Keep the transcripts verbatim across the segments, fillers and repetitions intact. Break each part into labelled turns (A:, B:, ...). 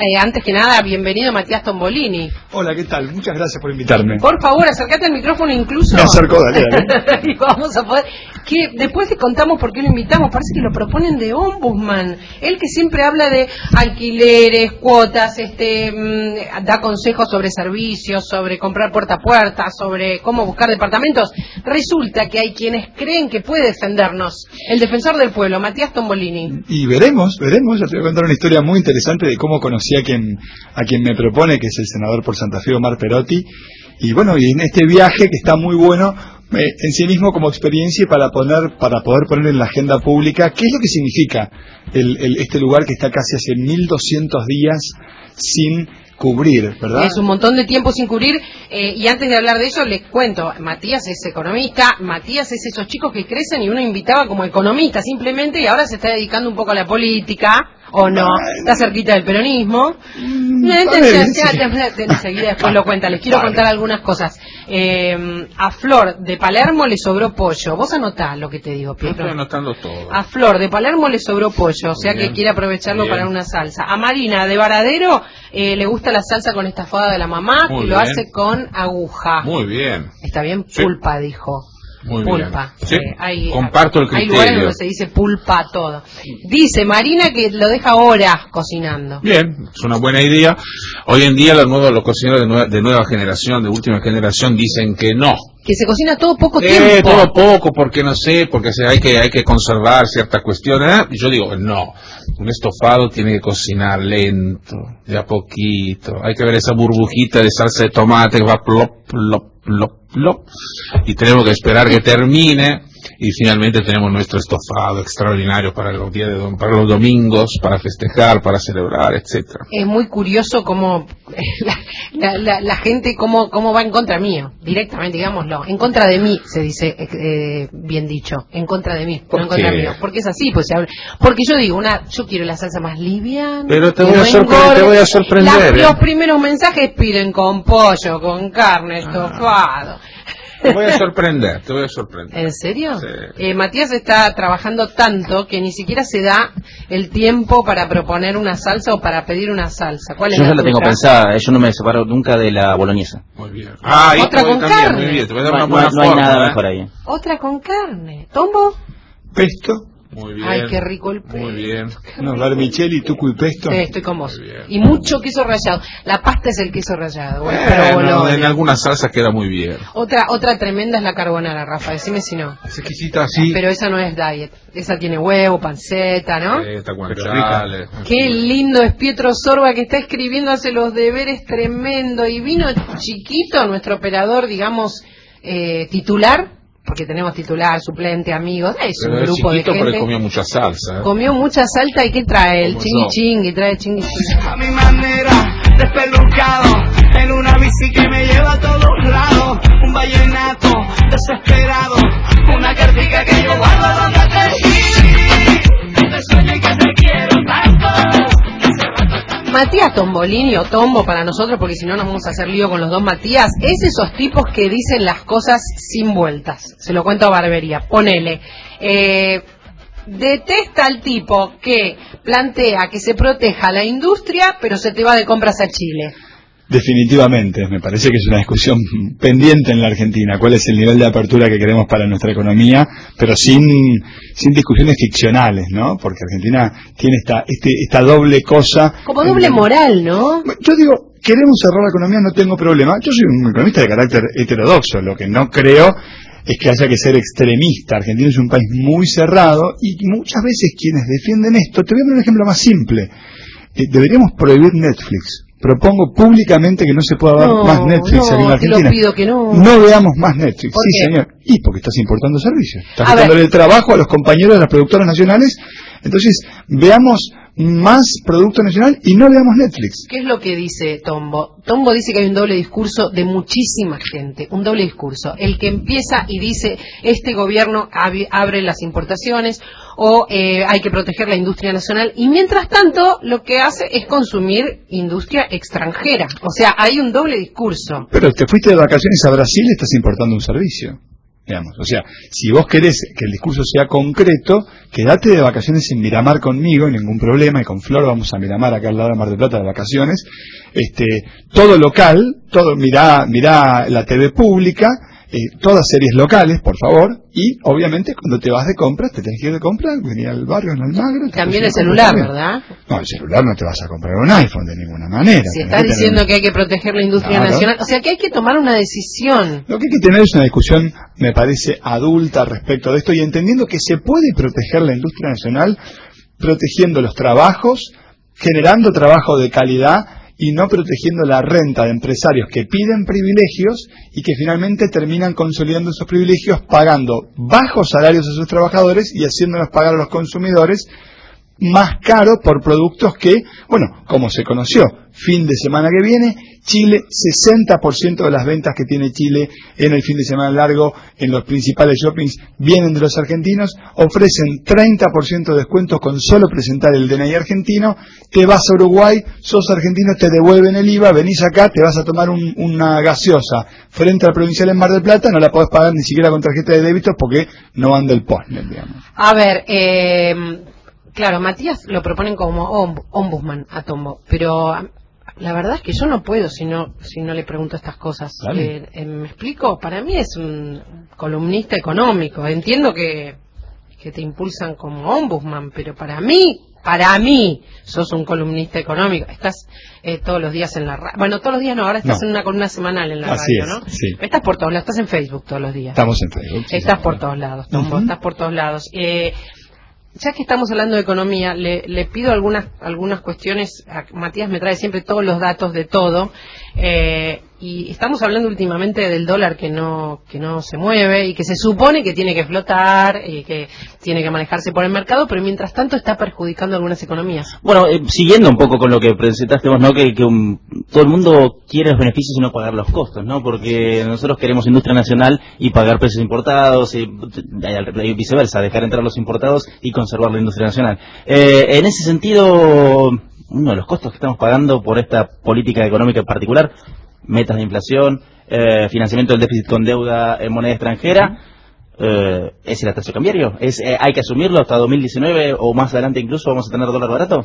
A: Eh, antes que nada, bienvenido Matías Tombolini.
B: Hola, ¿qué tal? Muchas gracias por invitarme.
A: Por favor, acércate al micrófono incluso.
B: Me acerco, dale, dale.
A: Y vamos a poder... Que después te contamos por qué lo invitamos. Parece que lo proponen de ombudsman. Él que siempre habla de alquileres, cuotas, este, mmm, da consejos sobre servicios, sobre comprar puerta a puerta, sobre cómo buscar departamentos. Resulta que hay quienes creen que puede defendernos. El defensor del pueblo, Matías Tombolini.
B: Y veremos, veremos. Ya te voy a contar una historia muy interesante de cómo conocí a quien, a quien me propone, que es el senador por Santa Fe, Omar Perotti. Y bueno, y en este viaje que está muy bueno, eh, en sí mismo como experiencia para poner, para poder poner en la agenda pública qué es lo que significa el, el, este lugar que está casi hace mil doscientos días sin cubrir, ¿verdad?
A: Es un montón de tiempo sin cubrir, eh, y antes de hablar de eso les cuento, Matías es economista, Matías es esos chicos que crecen y uno invitaba como economista simplemente, y ahora se está dedicando un poco a la política, o no, está cerquita del peronismo.
B: Mm,
A: No,
B: enseguida
A: después lo cuenta, les quiero
B: Vale.
A: contar algunas cosas. Eh, a Flor de Palermo le sobró pollo, vos anotá lo que te digo,
C: Yo
A: Pietro.
C: estoy anotando todo.
A: A Flor de Palermo le sobró pollo, o sea
C: Bien,
A: que quiere aprovecharlo
C: bien.
A: para una salsa. A Marina de Varadero eh, le gusta la salsa con estafada de la mamá,
C: Muy
A: que lo
C: bien.
A: hace con aguja.
C: Muy bien.
A: Está bien,
C: Sí.
A: pulpa, dijo.
C: Muy
A: Pulpa.
C: bien. Sí,
A: Eh, hay,
C: comparto el
A: hay
C: criterio.
A: lugares donde se dice pulpa todo. Dice Marina que lo deja horas cocinando.
C: Bien, es una buena idea. Hoy en día los nuevos, los cocineros de nueva, de nueva generación, de última generación, dicen que no.
A: Que se cocina todo poco
C: Eh,
A: tiempo.
C: todo poco, porque no sé, porque se- hay que hay que conservar ciertas cuestiones. Y yo digo, no, un estofado tiene que cocinar lento, de a poquito. Hay que ver esa burbujita de salsa de tomate que va plop, plop, plop, plop. Y tenemos que esperar que termine. Y finalmente tenemos nuestro estofado extraordinario para los días de dom- para los domingos, para festejar, para celebrar, etcétera.
A: Es muy curioso cómo la, la, la, la gente cómo, cómo va en contra mío, directamente, digámoslo. En contra de mí, se dice, eh, bien dicho. En contra de mí,
C: ¿Por
A: no en contra
C: qué?
A: mío. Porque es así, pues se habla. Porque yo digo, una, yo quiero la salsa más liviana.
C: Pero te
A: que
C: voy a
A: no
C: sorpre-
A: engorde.
C: te voy a sorprender,
A: La-
C: ¿eh?
A: Los primeros mensajes piden con pollo, con carne, estofado.
C: Te voy a sorprender, te voy a sorprender.
A: ¿En serio?
C: Sí.
A: Eh, Matías está trabajando tanto que ni siquiera se da el tiempo para proponer una salsa o para pedir una salsa. ¿Cuál es
D: Yo
A: la
D: ya la tengo
A: tuya?
D: pensada, yo no me separo nunca de la boloñesa.
C: Muy bien. Ah, ahí
A: Otra
C: te voy
A: con
C: también,
A: carne.
C: muy bien, te voy a dar
D: No,
C: una
D: no-
C: buena
D: no hay
C: forma,
D: nada
C: ¿eh?
D: mejor ahí.
A: Otra con carne. ¿Tombo?
B: Pesto,
C: Muy bien.
A: Ay, qué rico el pesto.
C: Muy bien.
B: unos vermicelli, tuco y pesto.
A: Sí, estoy con vos.
C: Muy bien.
A: Y mucho queso rallado. La pasta es el queso rallado. Bueno,
C: Bueno,
A: provolone.
C: en algunas salsas queda muy bien.
A: Otra otra tremenda es la carbonara, Rafa. Decime si no.
B: Es exquisita así.
A: Pero esa no es diet. Esa tiene huevo, panceta, ¿no?
C: Está
B: guanciale.
A: Qué lindo es Pietro Sorba, que está escribiendo, hace los deberes tremendo. Y vino chiquito, nuestro operador, digamos, eh, titular, porque tenemos titular, suplente, amigos. Es
C: Pero
A: un
C: es
A: grupo de
C: chiquito, pero
A: gente.
C: comió mucha salsa. ¿eh?
A: Comió mucha salta. ¿Y qué trae? El
C: Como
A: chingui
C: yo.
A: chingui, trae chingui chingui.
E: A mi manera, despelucado, en una bici que me lleva a todos lados, un vallenato desesperado, una cartica que yo guardo donde te vi, te sueño y que te quiero tanto.
A: Matías Tombolini, o Tombo para nosotros, porque si no nos vamos a hacer lío con los dos Matías, es esos tipos que dicen las cosas sin vueltas. Se lo cuento a Barbería. Ponele. Eh, detesta al tipo que plantea que se proteja la industria, pero se te va de compras a Chile.
B: Definitivamente, me parece que es una discusión pendiente en la Argentina. ¿Cuál es el nivel de apertura que queremos para nuestra economía? Pero sin, sin discusiones ficcionales, ¿no? Porque Argentina tiene esta, este, esta doble cosa.
A: Como doble
B: en-
A: moral, ¿no?
B: Yo digo, queremos cerrar la economía, no tengo problema. Yo soy un economista de carácter heterodoxo, lo que no creo es que haya que ser extremista. Argentina es un país muy cerrado y muchas veces quienes defienden esto, te voy a poner un ejemplo más simple. Eh, deberíamos prohibir Netflix. Propongo públicamente que no se pueda ver
A: No,
B: más Netflix
A: no,
B: aquí en la
A: te lo
B: Argentina.
A: pido que no.
B: No veamos más Netflix.
A: ¿Por
B: Sí,
A: qué?
B: señor. Y porque estás importando servicios. Estás
A: A ver.
B: quitándole el trabajo a los compañeros de las productoras nacionales. Entonces, veamos más producto nacional y no veamos Netflix.
A: ¿Qué es lo que dice Tombo? Tombo dice que hay un doble discurso de muchísima gente, un doble discurso. El que empieza y dice, este gobierno ab- abre las importaciones o eh, hay que proteger la industria nacional, y mientras tanto lo que hace es consumir industria extranjera. O sea, hay un doble discurso.
B: Pero te fuiste de vacaciones a Brasil y estás importando un servicio. digamos. O sea, si vos querés que el discurso sea concreto, quedate de vacaciones en Miramar conmigo, ningún problema, y con Flor vamos a Miramar, acá al lado de Mar del Plata, de vacaciones. Este, todo local, todo, mirá, mirá la T V pública, eh, todas series locales, por favor, y obviamente cuando te vas de compras, te tenés que ir de compras, venir al barrio en Almagro.
A: También el celular, ¿verdad?
B: No, el celular no te vas a comprar un iPhone de ninguna manera.
A: Si estás diciendo tener... que hay que proteger la industria claro. nacional, o sea que hay que tomar una decisión.
B: Lo que hay que tener es una discusión, me parece, adulta respecto de esto, y entendiendo que se puede proteger la industria nacional protegiendo los trabajos, generando trabajo de calidad, y no protegiendo la renta de empresarios que piden privilegios y que finalmente terminan consolidando esos privilegios pagando bajos salarios a sus trabajadores y haciéndolos pagar a los consumidores más caro por productos que, bueno, como se conoció, fin de semana que viene, Chile, sesenta por ciento de las ventas que tiene Chile en el fin de semana largo en los principales shoppings vienen de los argentinos, ofrecen treinta por ciento de descuentos con solo presentar el D N I argentino, te vas a Uruguay, sos argentino, te devuelven el I V A, venís acá, te vas a tomar un, una gaseosa frente al provincial en Mar del Plata, no la podés pagar ni siquiera con tarjeta de débito porque no anda el postnet, digamos.
A: A ver, eh... claro, Matías lo proponen como ombudsman a Tombo, pero la verdad es que yo no puedo si no, si no le pregunto estas cosas. Eh, eh, ¿Me explico? Para mí es un columnista económico. Entiendo que, que te impulsan como ombudsman, pero para mí, para mí, sos un columnista económico. Estás eh, todos los días en la radio. Bueno, todos los días no, ahora estás no. en una columna semanal en la
B: Así
A: radio,
B: es,
A: ¿no?
B: Sí.
A: Estás por todos lados, estás en Facebook todos los días.
B: Estamos en Facebook. Sí,
A: estás
B: sí,
A: por
B: sí.
A: todos lados, Tombo,
B: uh-huh.
A: estás por todos lados. Eh, Ya que estamos hablando de economía, le, le pido algunas algunas cuestiones. A Matías me trae siempre todos los datos de todo. Eh, y estamos hablando últimamente del dólar que no que no se mueve y que se supone que tiene que flotar y que tiene que manejarse por el mercado, pero mientras tanto está perjudicando algunas economías.
D: Bueno, eh, siguiendo un poco con lo que presentaste vos, ¿no? Que, que un, todo el mundo quiere los beneficios y no pagar los costos, ¿no? Porque nosotros queremos industria nacional y pagar precios importados y, y viceversa, dejar entrar los importados y conservar la industria nacional. Eh, en ese sentido, uno de los costos que estamos pagando por esta política económica en particular, metas de inflación, eh, financiamiento del déficit con deuda en moneda extranjera, eh, ¿es el atraso cambiario? ¿Es, eh, ¿Hay que asumirlo hasta dos mil diecinueve o más adelante incluso vamos a tener dólar barato?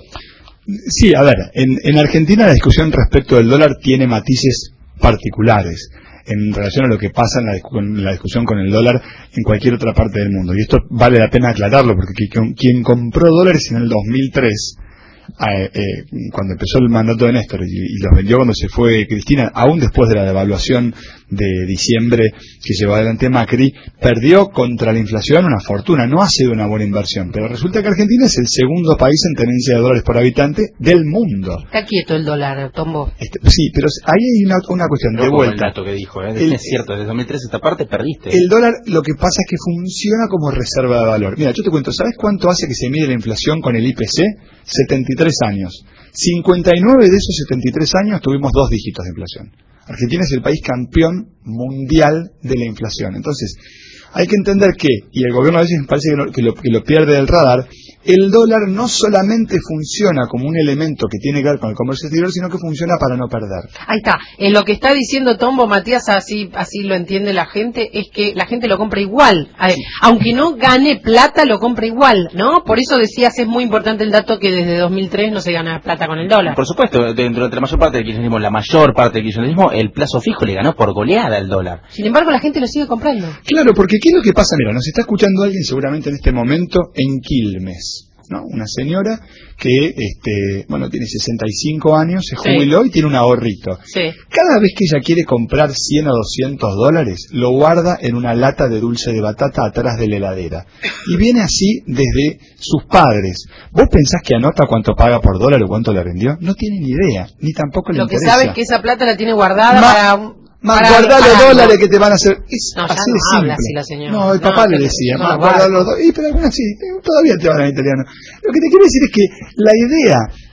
B: Sí, a ver, en, en Argentina la discusión respecto del dólar tiene matices particulares en relación a lo que pasa en la, en la discusión con el dólar en cualquier otra parte del mundo. Y esto vale la pena aclararlo, porque quien, quien compró dólares en el dos mil tres, eh, eh, cuando empezó el mandato de Néstor, y, y los vendió cuando se fue Cristina, aún después de la devaluación de diciembre que llevó adelante Macri, perdió contra la inflación una fortuna. No ha sido una buena inversión, pero resulta que Argentina es el segundo país en tenencia de dólares por habitante del mundo.
A: Está quieto el dólar, Tombo.
B: Este, sí, pero ahí hay una, una cuestión
D: no
B: de vuelta.
D: El dato que dijo, ¿eh?
B: el,
D: es cierto, desde dos mil tres esta parte perdiste.
B: El dólar, lo que pasa es que funciona como reserva de valor. Mira, yo te cuento, ¿sabes cuánto hace que se mide la inflación con el I P C? setenta y tres años. cincuenta y nueve de esos setenta y tres años tuvimos dos dígitos de inflación. Argentina es el país campeón mundial de la inflación. Entonces, hay que entender que, y el gobierno a veces me parece que, no, que, lo, que lo pierde del radar, el dólar no solamente funciona como un elemento que tiene que ver con el comercio exterior, sino que funciona para no perder.
A: Ahí está. En lo que está diciendo Tombo, Matías, así así lo entiende la gente, es que la gente lo compra igual. A ver, aunque no gane plata, lo compra igual, ¿no? Por eso decías, es muy importante el dato que desde dos mil tres no se gana plata con el dólar.
D: Por supuesto, dentro de la mayor parte del kirchnerismo, la mayor parte del kirchnerismo, el plazo fijo le ganó por goleada el dólar.
A: Sin embargo, la gente lo sigue comprando.
B: Claro, porque ¿qué es lo que pasa? Mira, nos está escuchando alguien seguramente en este momento en Quilmes, ¿no? Una señora que, este, bueno, tiene sesenta y cinco años, se jubiló sí. y tiene un ahorrito.
A: Sí.
B: Cada vez que ella quiere comprar cien o doscientos dólares, lo guarda en una lata de dulce de batata atrás de la heladera. Y viene así desde sus padres. ¿Vos pensás que anota cuánto paga por dólar o cuánto la vendió? No tiene ni idea, ni tampoco le
A: lo
B: interesa.
A: Lo que sabe es que esa plata la tiene guardada
B: Ma
A: para...
B: Más guardar los dólares no. que te van a hacer. Es
A: no,
B: así
A: no
B: de simple.
A: Así la señora.
B: No, el papá no, le decía,
A: no,
B: más guardar los dólares. Y pero algunas sí, todavía te van a italiano. Lo que te quiero decir es que la idea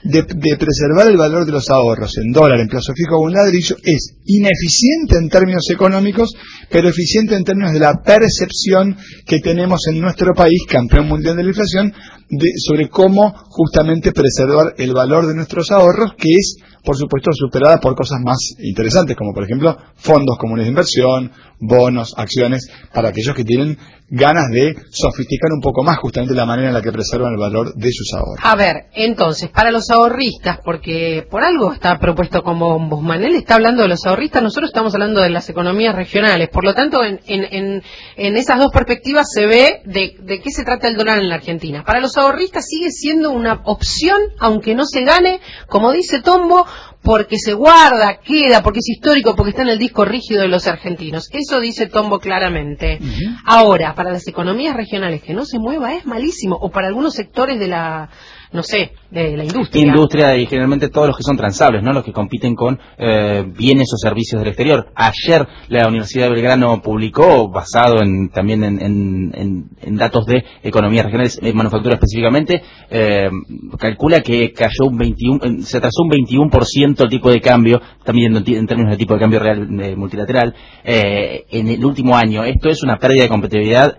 B: de, de preservar el valor de los ahorros en dólar, en plazo fijo o en ladrillo, es ineficiente en términos económicos, pero eficiente en términos de la percepción que tenemos en nuestro país, campeón mundial de la inflación, de, sobre cómo justamente preservar el valor de nuestros ahorros, que es, por supuesto, superada por cosas más interesantes, como por ejemplo fondos comunes de inversión, bonos, acciones, para aquellos que tienen ganas de sofisticar un poco más justamente la manera en la que preservan el valor de sus ahorros.
A: A ver, entonces, para los ahorristas, porque por algo está propuesto como ombudsman, él está hablando de los ahorristas, nosotros estamos hablando de las economías regionales, por lo tanto, en, en, en, en esas dos perspectivas se ve de, de qué se trata el dólar en la Argentina. Para los ahorristas sigue siendo una opción, aunque no se gane, como dice Tombo, porque se guarda, queda, porque es histórico, porque está en el disco rígido de los argentinos. Eso dice Tombo claramente. Uh-huh. Ahora, para las economías regionales que no se mueva es malísimo, o para algunos sectores de la, no sé, de la industria.
D: Industria y generalmente todos los que son transables, ¿no? Los que compiten con eh, bienes o servicios del exterior. Ayer la Universidad de Belgrano publicó, basado en también en, en, en, en datos de economías regionales, en manufactura específicamente, eh, calcula que cayó un veintiuno, se atrasó un veintiuno por ciento el tipo de cambio, también en términos de tipo de cambio real eh, multilateral, eh, en el último año. Esto es una pérdida de competitividad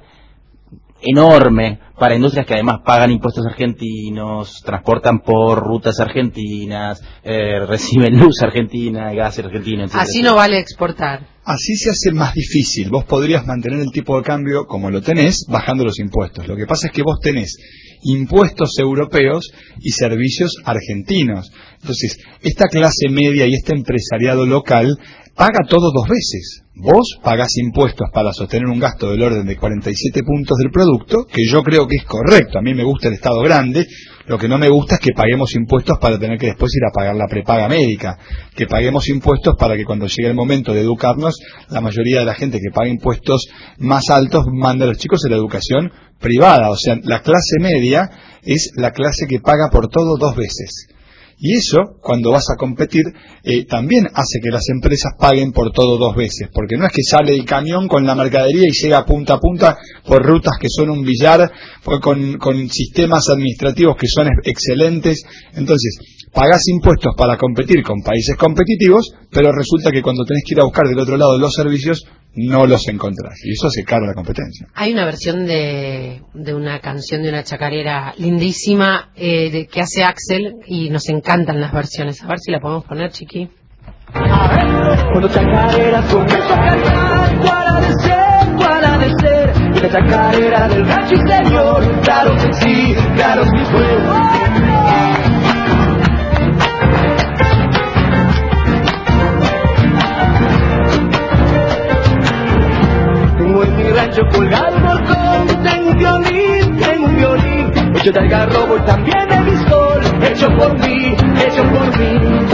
D: enorme para industrias que además pagan impuestos argentinos, transportan por rutas argentinas, eh, reciben luz argentina, gas argentino, etcétera.
A: Así no vale exportar.
B: Así se hace más difícil. Vos podrías mantener el tipo de cambio como lo tenés, bajando los impuestos. Lo que pasa es que vos tenés impuestos europeos y servicios argentinos. Entonces, esta clase media y este empresariado local paga todo dos veces. Vos pagás impuestos para sostener un gasto del orden de cuarenta y siete puntos del producto, que yo creo que es correcto. A mí me gusta el Estado grande. Lo que no me gusta es que paguemos impuestos para tener que después ir a pagar la prepaga médica. Que paguemos impuestos para que cuando llegue el momento de educarnos, la mayoría de la gente que paga impuestos más altos manda a los chicos a la educación privada. O sea, la clase media es la clase que paga por todo dos veces. Y eso, cuando vas a competir, eh, también hace que las empresas paguen por todo dos veces, porque no es que sale el camión con la mercadería y llega punta a punta por rutas que son un billar, con, con sistemas administrativos que son excelentes. Entonces, pagás impuestos para competir con países competitivos, pero resulta que cuando tenés que ir a buscar del otro lado los servicios, no los encontrás, y eso hace caro la competencia.
A: Hay una versión de, de una canción de una chacarera lindísima eh, de, que hace Axel, y nos encantan las versiones. A ver si la podemos poner, Chiqui.
E: A ver, cuando chacareras comienzo a cantar, cuál de ser, cuál de ser, la chacarera del rancho y señor, claro que sí, claro que fue. En mi rancho colgado balcón, tengo un violín, tengo un violín, hecho de algarrobo y también de pistol, hecho por mí, hecho por mí.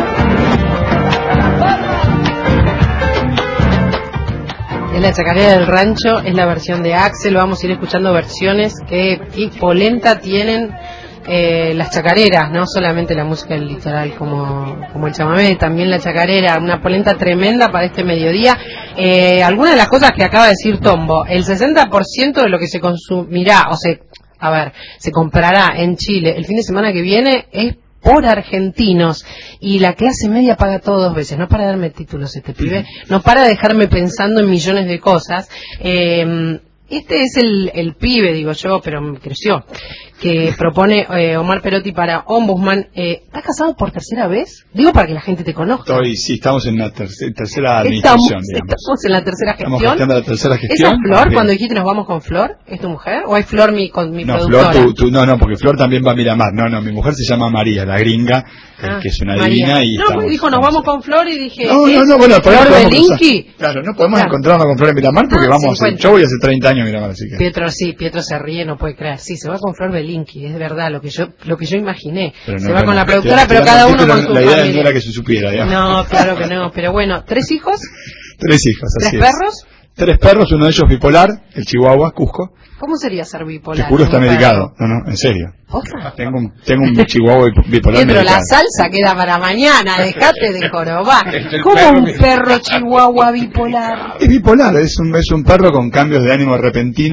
A: Es la chacarera del rancho, es la versión de Axel. Vamos a ir escuchando versiones que y polenta tienen eh, las chacareras, no solamente la música del litoral como, como el chamamé, también la chacarera, una polenta tremenda para este mediodía. Eh, algunas de las cosas que acaba de decir Tombo, el sesenta por ciento de lo que se consumirá, o se, a ver, se comprará en Chile el fin de semana que viene es por argentinos, y la clase media paga todo dos veces. No para darme títulos este pibe, no para dejarme pensando en millones de cosas. Eh, este es el, el pibe, digo yo, pero creció, que propone eh, Omar Perotti para ombudsman. Eh, ¿Estás casado por tercera vez? Digo para que la gente te conozca.
B: Estoy, sí, estamos en la tercera, tercera administración,
A: estamos,
B: digamos.
A: Estamos en la tercera gestión.
B: Estamos gestionando la tercera gestión.
A: ¿Esa Flor,
B: okay.
A: Cuando dijiste nos vamos con Flor, es tu mujer? ¿O hay Flor mi, con mi
B: no,
A: productora?
B: Flor, tú, tú, no, no, porque Flor también va a Miramar. No, no, mi mujer se llama María, la gringa,
A: ah,
B: que es una
A: María.
B: divina. Y
A: no,
B: estamos,
A: pues dijo nos vamos con Flor y dije...
B: No, no, no, bueno,
A: ¿Flor Belinqui?
B: Claro, no podemos
A: claro.
B: encontrarnos con Flor en Miramar porque
A: ah,
B: vamos a hacer, yo voy a hacer treinta años en Miramar, así que...
A: Pietro, sí, Pietro se ríe, no puede creer. Sí, se va con Flor Belinqui, es de verdad, lo que yo lo que yo imaginé.
B: Pero
A: se
B: no,
A: va
B: no,
A: con
B: no,
A: la productora,
B: te,
A: pero
B: te
A: cada
B: la,
A: uno
B: la,
A: con su
B: la idea
A: familia.
B: no era que se supiera, digamos.
A: No, claro que no, pero bueno, ¿tres hijos?
B: Tres hijos, así
A: ¿Tres
B: es.
A: perros?
B: Tres perros, uno de ellos bipolar, el Chihuahua, Cusco.
A: ¿Cómo sería ser bipolar?
B: Te juro está
A: un
B: medicado. No, no, en serio.
A: ¿Posta?
B: Tengo un, tengo un Chihuahua bipolar
A: Pero
B: medicado.
A: la salsa queda para mañana, dejate de jorobar.
C: El
A: ¿Cómo
C: perro
A: un
C: mi-
A: perro chihuahua bipolar?
B: Es bipolar, es un, es un perro con cambios de ánimo repentinos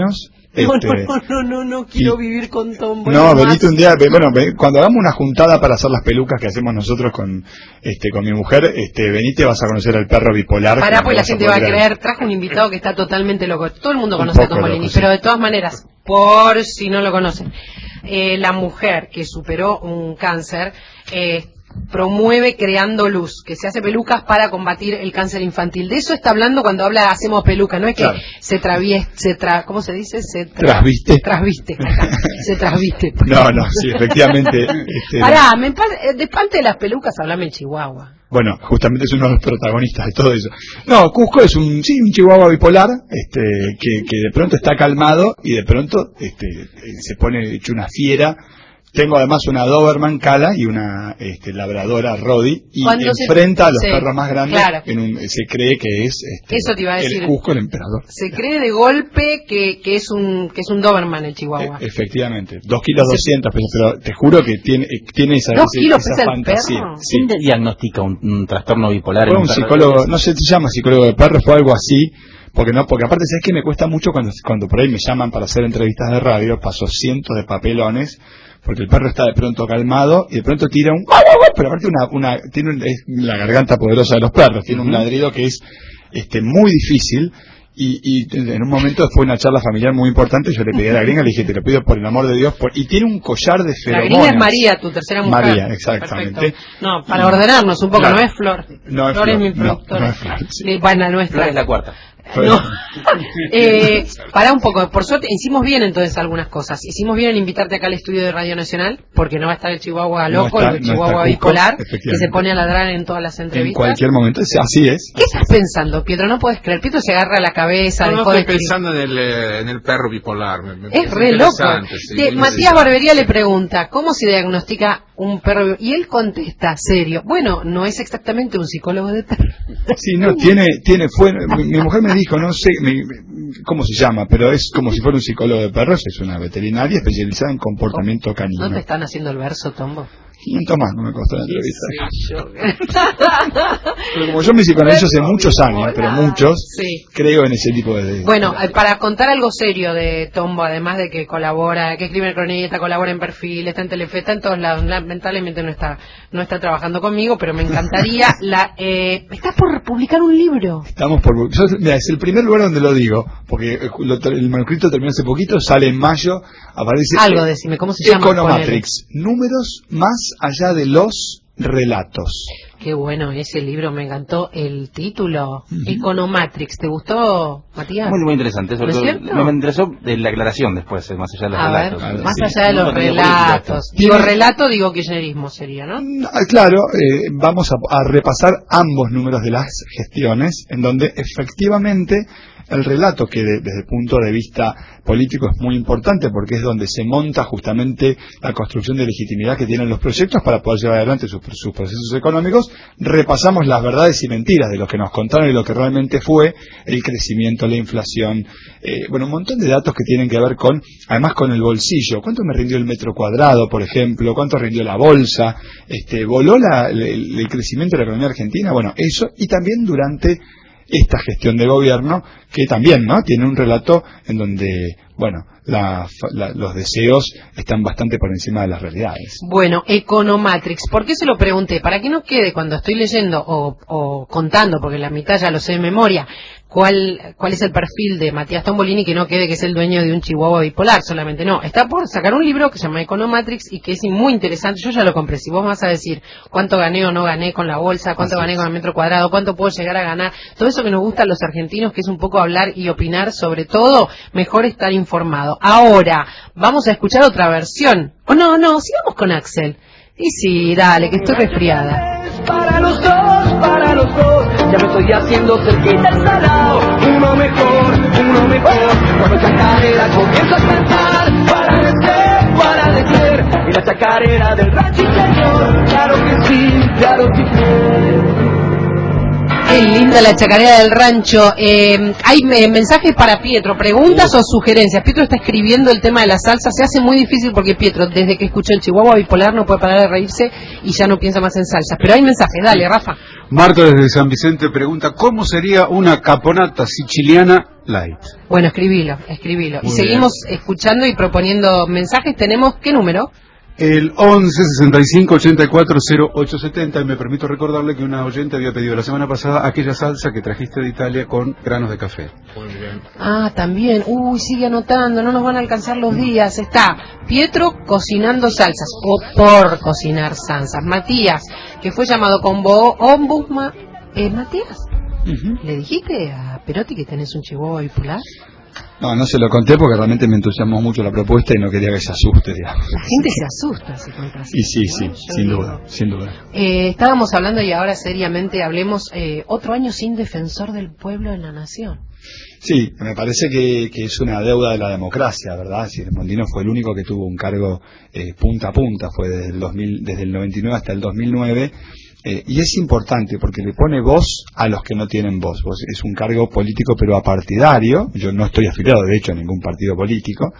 A: No,
B: Este,
A: no, no, no, no quiero
B: y,
A: vivir con Tombo.
B: No, venite un día, bueno, ven, cuando hagamos una juntada para hacer las pelucas que hacemos nosotros con este con mi mujer, este venite, vas a conocer al perro bipolar.
A: Pará, pues la gente va a creer, traje un invitado que está totalmente loco. Todo el mundo conoce a Tombolini, loco, sí. Pero de todas maneras, por si no lo conocen, eh, la mujer que superó un cáncer, eh, promueve Creando Luz, que se hace pelucas para combatir el cáncer infantil. De eso está hablando cuando habla hacemos peluca, no es que claro. se travieste, se tra, ¿cómo se dice? Se tra, trasviste. Trasviste. Se trasviste.
B: No, no, sí, efectivamente. Este,
A: Pará, me, de parte de las pelucas hablame en Chihuahua.
B: Bueno, justamente es uno de los protagonistas de todo eso. No, Cusco es un, sí, un chihuahua bipolar, este, que, que de pronto está calmado y de pronto, este, se pone hecho una fiera. Tengo además una Doberman Cala y una este, labradora Rodi y enfrenta se, a los sí, perros más grandes. Claro. En un, se cree que es este,
A: eso te iba a decir.
B: El Cusco, el emperador.
A: Se cree de golpe que, que es un que es un Doberman el Chihuahua.
B: E efectivamente, dos kilos doscientos, pero, pero te juro que tiene tiene esa,
A: ¿Dos
B: esa,
A: kilos
B: esa
A: pesa
B: fantasía.
A: El perro?
B: Sí.
D: ¿Quién diagnostica un, un trastorno bipolar?
B: Fue
D: en
B: un
D: un
B: psicólogo, no sé si se llama psicólogo de perros, fue algo así. Porque no, porque aparte sabes que me cuesta mucho cuando cuando por ahí me llaman para hacer entrevistas de radio, paso cientos de papelones, porque el perro está de pronto calmado y de pronto tira un, pero aparte una una tiene un, es la garganta poderosa de los perros, tiene un ladrido que es este muy difícil. Y, y en un momento fue una charla familiar muy importante, yo le pedí a la gringa, le dije, te lo pido por el amor de Dios, por... y tiene un collar de feromonas.
A: La gringa es María, tu tercera mujer.
B: María, exactamente.
A: Perfecto. No, para y... ordenarnos un poco, claro. No es Flor.
B: No es
A: Flor.
B: Flor
A: es mi productora.
B: No, no es Flor. Sí.
A: Bueno, nuestra.
D: Flor es la cuarta.
A: No. eh, pará un poco, por suerte hicimos bien entonces algunas cosas. Hicimos bien en invitarte acá al estudio de Radio Nacional, porque no va a estar el Chihuahua loco, no está, el Chihuahua no bipolar, que se pone a ladrar en todas las entrevistas.
B: En cualquier momento, así es.
A: ¿Qué estás pensando, Pietro? No puedes creer. Pietro se agarra la cabeza.
C: No, no
A: estoy
C: de pensando en el, eh, en el perro bipolar. Me, me
A: es re loco.
C: Sí,
A: de, Matías Barbería le pregunta, ¿cómo se diagnostica un perro? Y él contesta, serio, bueno, no es exactamente un psicólogo de perros.
B: Sí, no, tiene, tiene, fue, mi, mi mujer me dijo, no sé me, cómo se llama, pero es como si fuera un psicólogo de perros, es una veterinaria especializada en comportamiento canino.
A: ¿No te están haciendo el verso, Tombo?
B: quinientos más no me costó la entrevista. Pero como yo me psicoanalizo hace muchos años, pero muchos, sí. Creo en ese tipo de...
A: Bueno, para contar algo serio de Tombo, además de que colabora, que escribe en Cronista, colabora en Perfil, está en Telefe, está en todos lados, lamentablemente no está no está trabajando conmigo, pero me encantaría... la eh, Estás por publicar un libro.
B: Estamos por... Yo, mira, es el primer lugar donde lo digo, porque lo, el manuscrito terminó hace poquito, sale en mayo, aparece...
A: Algo, decime, ¿cómo se llama?
B: Economatrix, números más allá de los relatos.
A: Qué bueno ese libro, me encantó el título. Uh-huh. Economatrix, ¿te gustó, Matías?
D: Muy, muy interesante. Sobre todo, me, me interesó la aclaración después, más allá de los
A: a
D: relatos.
A: Ver, más sí. allá de los relatos. Digo relato, digo kirchnerismo sería, ¿no?
B: Claro, eh, vamos a, a repasar ambos números de las gestiones, en donde efectivamente el relato, que de, desde el punto de vista político es muy importante porque es donde se monta justamente la construcción de legitimidad que tienen los proyectos para poder llevar adelante sus, sus procesos económicos, repasamos las verdades y mentiras de lo que nos contaron y lo que realmente fue el crecimiento, la inflación, eh, bueno, un montón de datos que tienen que ver con, además con el bolsillo, cuánto me rindió el metro cuadrado, por ejemplo, cuánto rindió la bolsa, este, voló la, el, el crecimiento de la economía argentina, bueno, eso, y también durante esta gestión de gobierno, que también, ¿no?, tiene un relato en donde, bueno, la, la, los deseos están bastante por encima de las realidades.
A: Bueno, Economatrix, ¿por qué se lo pregunté? Para que no quede cuando estoy leyendo o, o contando, porque la mitad ya lo sé de memoria, cuál cuál es el perfil de Matías Tombolini, que no quede que es el dueño de un chihuahua bipolar, solamente no. Está por sacar un libro que se llama Economatrix y que es muy interesante. Yo ya lo compré. Si vos vas a decir cuánto gané o no gané con la bolsa, cuánto Así gané es. con el metro cuadrado, cuánto puedo llegar a ganar, todo eso que nos gusta a los argentinos, que es un poco hablar y opinar sobre todo, mejor estar informado. Ahora, vamos a escuchar otra versión. O oh, no, no, sigamos con Axel. Y sí, dale, que estoy resfriada.
E: Para los dos, para los dos, ya me estoy haciendo cerquita el salado. Uno mejor, uno mejor. Cuando esa carrera comienza a cantar, para de ser, para de ser. Y la chacarera del rancho, señor, claro que sí, claro que sí.
A: Qué linda la chacarera del rancho. Eh, hay eh, mensajes para Pietro, preguntas o sugerencias. Pietro está escribiendo el tema de la salsa. Se hace muy difícil porque Pietro, desde que escuchó el Chihuahua bipolar, no puede parar de reírse y ya no piensa más en salsa. Pero hay mensajes, dale, Rafa.
F: Marco desde San Vicente pregunta, ¿cómo sería una caponata siciliana Light.
A: Bueno, escribilo, escribilo.
F: Muy
A: y seguimos bien. Escuchando y proponiendo mensajes. ¿Tenemos qué número?
F: El once sesenta y cinco ochenta y cuatro cero ocho setenta, y me permito recordarle que una oyente había pedido la semana pasada aquella salsa que trajiste de Italia con granos de café.
C: Muy bien.
A: Ah, también. Uy, sigue anotando, no nos van a alcanzar los días. Está Pietro cocinando salsas, o por cocinar salsas. Matías, que fue llamado como ombudsman. Eh, Matías, uh-huh. ¿Le dijiste a Perotti que tenés un chihuahua bipolar?
B: No, no se lo conté porque realmente me entusiasmó mucho la propuesta y no quería que se asuste, digamos.
A: La gente se asusta si cuentas.
B: Y sí, sí,
A: ¿no?
B: sin
A: digo.
B: duda, sin duda.
A: Eh, estábamos hablando y ahora seriamente hablemos, eh, otro año sin defensor del pueblo en la nación.
B: Sí, me parece que, que es una deuda de la democracia, ¿verdad? Si el Mondino fue el único que tuvo un cargo eh, punta a punta, fue desde el, dos mil, desde el noventa y nueve hasta el dos mil nueve. Eh, y es importante porque le pone voz a los que no tienen voz. Es un cargo político pero apartidario. Yo no estoy afiliado de hecho a ningún partido político.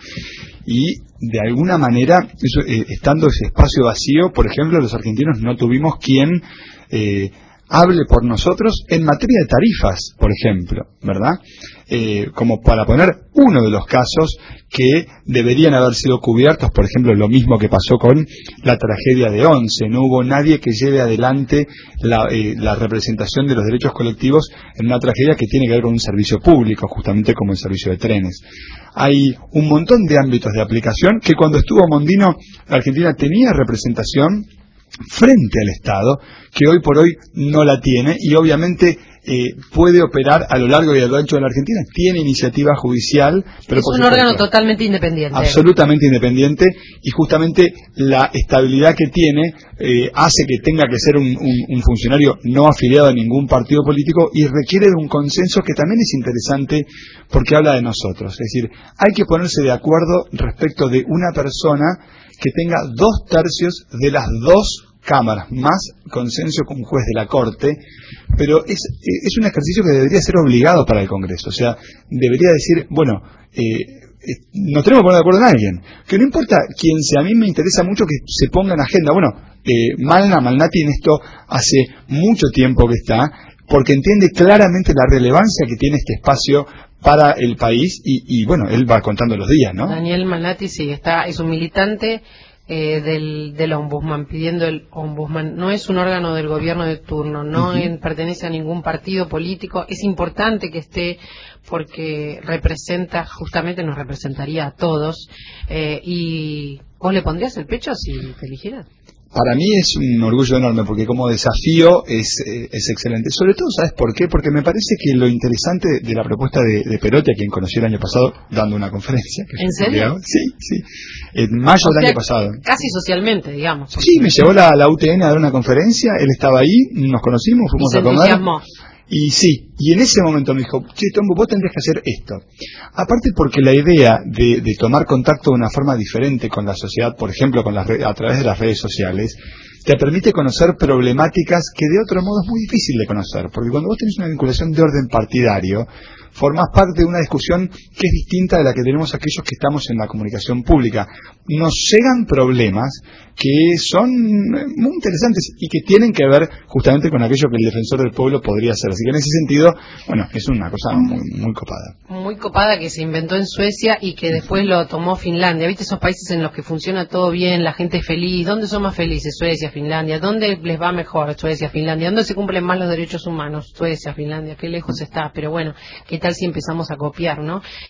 B: Y de alguna manera, eso, eh, estando ese espacio vacío, por ejemplo, los argentinos no tuvimos quien eh, hable por nosotros en materia de tarifas, por ejemplo, ¿verdad? Eh, como para poner uno de los casos que deberían haber sido cubiertos, por ejemplo, lo mismo que pasó con la tragedia de Once. No hubo nadie que lleve adelante la, eh, la representación de los derechos colectivos en una tragedia que tiene que ver con un servicio público, justamente como el servicio de trenes. Hay un montón de ámbitos de aplicación que cuando estuvo Mondino, la Argentina tenía representación frente al Estado, que hoy por hoy no la tiene, y obviamente eh, puede operar a lo largo y a lo ancho de la Argentina. Tiene iniciativa judicial, pero
A: es
B: por
A: un
B: supuesto,
A: órgano totalmente independiente.
B: Absolutamente independiente, y justamente la estabilidad que tiene eh, hace que tenga que ser un, un, un funcionario no afiliado a ningún partido político, y requiere de un consenso que también es interesante porque habla de nosotros. Es decir, hay que ponerse de acuerdo respecto de una persona que tenga dos tercios de las dos cámaras, más consenso con un juez de la Corte, pero es, es un ejercicio que debería ser obligado para el Congreso. O sea, debería decir, bueno, eh, nos tenemos que poner de acuerdo en alguien, que no importa quién sea. A mí me interesa mucho que se ponga en agenda. Bueno, eh, Malna, Malnati en esto hace mucho tiempo que está, porque entiende claramente la relevancia que tiene este espacio para el país, y, y bueno, él va contando los días, ¿no?
A: Daniel Malnati sí, está, es un militante eh, del, del ombudsman, pidiendo el ombudsman. No es un órgano del gobierno de turno, no uh-huh. en, pertenece a ningún partido político. Es importante que esté porque representa, justamente nos representaría a todos. Eh, y ¿vos le pondrías el pecho si te eligieras?
B: Para mí es un orgullo enorme, porque como desafío es, eh, es excelente. Sobre todo, ¿sabes por qué? Porque me parece que lo interesante de la propuesta de, de Perotti, a quien conocí el año pasado dando una conferencia. Que
A: ¿En serio?
B: Sí, sí. En mayo
A: o
B: del
A: sea,
B: año pasado.
A: Casi socialmente, digamos.
B: Sí, me llevó la, la U T N a dar una conferencia, él estaba ahí, nos conocimos, fuimos
A: y se
B: a comer.
A: Entusiasmó.
B: Y sí, y en ese momento me dijo, che, Tombo, vos tendrías que hacer esto. Aparte porque la idea de, de tomar contacto de una forma diferente con la sociedad, por ejemplo, con las re- a través de las redes sociales, te permite conocer problemáticas que de otro modo es muy difícil de conocer. Porque cuando vos tenés una vinculación de orden partidario, formás parte de una discusión que es distinta de la que tenemos aquellos que estamos en la comunicación pública. Nos llegan problemas que son muy interesantes y que tienen que ver justamente con aquello que el defensor del pueblo podría hacer. Así que en ese sentido, bueno, es una cosa muy, muy copada.
A: Muy copada, que se inventó en Suecia y que después lo tomó Finlandia. ¿Viste esos países en los que funciona todo bien, la gente es feliz? ¿Dónde son más felices? Suecia, Finlandia. ¿Dónde les va mejor? Suecia, Finlandia. ¿Dónde se cumplen más los derechos humanos? Suecia, Finlandia. Qué lejos está. Pero bueno, ¿qué tal si empezamos a copiar, no?